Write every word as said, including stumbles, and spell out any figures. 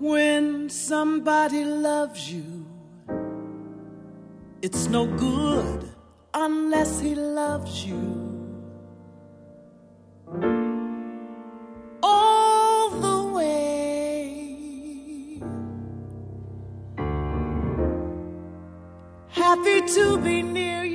When somebody loves you, it's no good unless he loves you all the way. Happy to be near you,